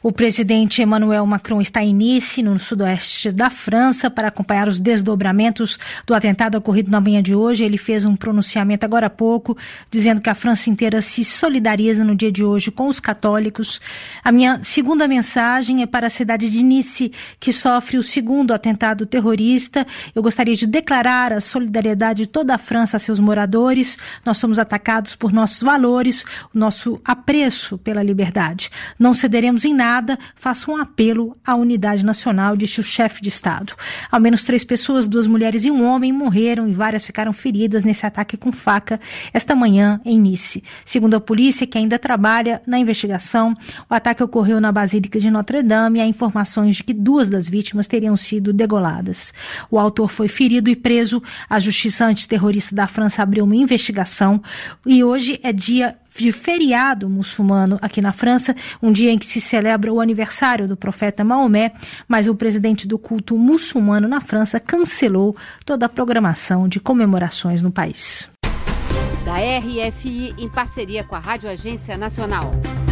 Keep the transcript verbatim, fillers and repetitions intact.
O presidente Emmanuel Macron está em Nice, no sudoeste da França, para acompanhar os desdobramentos do atentado ocorrido na manhã de hoje. Ele fez um pronunciamento agora há pouco, dizendo que a França inteira se solidariza no dia de hoje com os católicos. A minha segunda mensagem é para a cidade de Nice, que sofre o segundo atentado terrorista. Eu gostaria de declarar a solidariedade de toda a França a seus moradores. Nós somos atacados por nossos valores, o nosso apreço pela liberdade. Não cederemos em nada. Faço um apelo à unidade nacional, disse o chefe de Estado. Ao menos três pessoas, duas mulheres e um homem, morreram e várias ficaram feridas nesse ataque com faca esta manhã em Nice. Segundo a polícia, que ainda trabalha na investigação, o ataque ocorreu na Basílica de Notre-Dame e há informações de que duas das vítimas teriam sido degoladas. O autor foi ferido e preso. A Justiça Antiterrorista da França abriu uma investigação e hoje é dia de feriado muçulmano aqui na França, um dia em que se celebra o aniversário do profeta Maomé, mas o presidente do culto muçulmano na França cancelou toda a programação de comemorações no país. Da R F I, em parceria com a Rádio Agência Nacional.